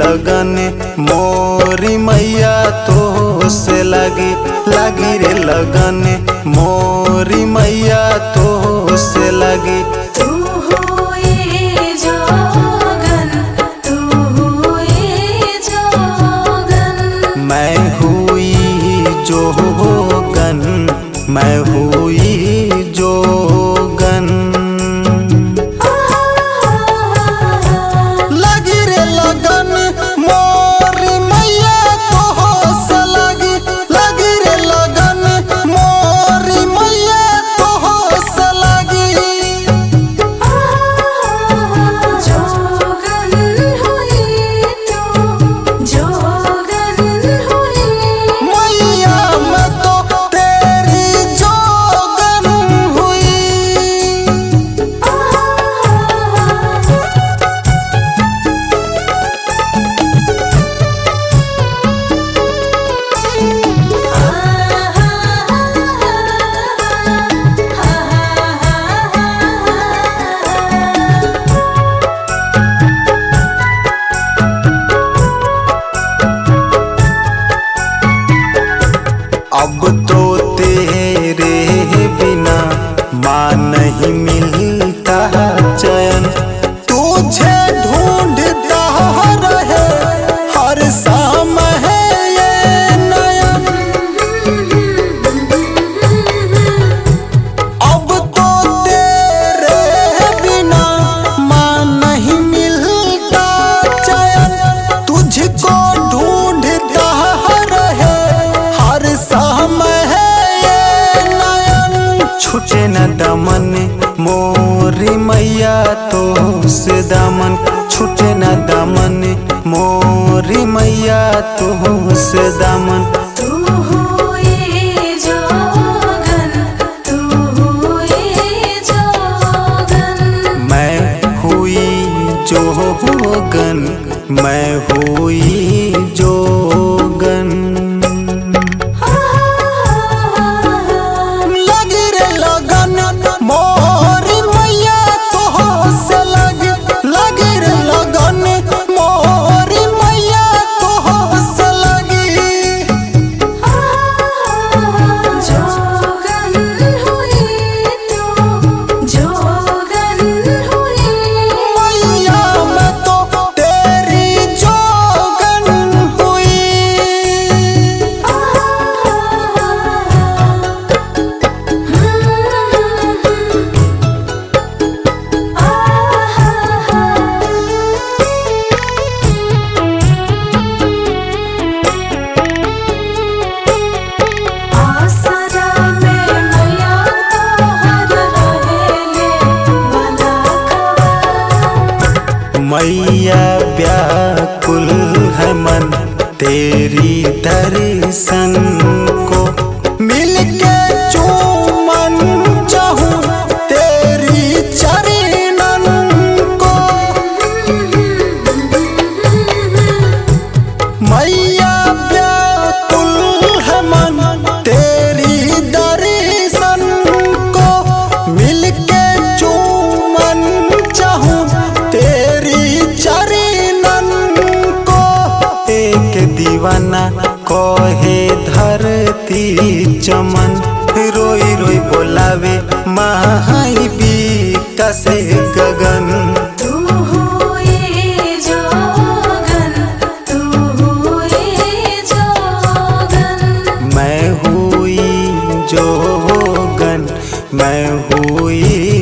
लगन मोरी मैया तो से लगी रे लगन मोरी मैया तो से लगी। तू हुई जोगन, तू हुई जोगन। मैं हुई जोगन, मैं हुई जोगन। लगी रे लगन मोरी मैया तो से लगी रे लगन मोरी मैया तो से लगी। जोगन हुई तू, जोगन हुई मैया मैं तो तेरी जोगन हुई। अब तो तेरे बिना माँ नहीं मिलता चैन, तुझे ढूंढता रहे हर समय ये नयन। अब तो तेरे बिना माँ नहीं मिलता चैन, तुझको ढूंढता रहे हर समय ये नयन। छूटे न दामन मोरी मैया तो से दामन, छूटे न दामन मोरी मैया तो से दामन। तू हुई जोगन, तू हुई जोगन। मैं हुई जोगन, मैं हुई जोगन। लगी रे लगन मोरी मैया तो से लगी रे लगन मोरी मैया तो से लगी। जोगन हुई तू, जोगन हुई मैया मैं तो तेरी जोगन हुई। आसरा में मैया तोहर रहेले वाला खबर। मैया व्याकुल है मन तेरी दर्शन को, मिलके चूमन चाहूं तेरी चरणन को। मैया व्याकुल है मन तेरी दर्शन को, मिलके चूमन चाहूं तेरी चरणन को। एक दीवाना कहे धरती चमन, रोई रोई बोलावे माई विकास गगन। तू हुई जोगन, तू हुई जोगन। मैं हुई जोगन, मैं हुई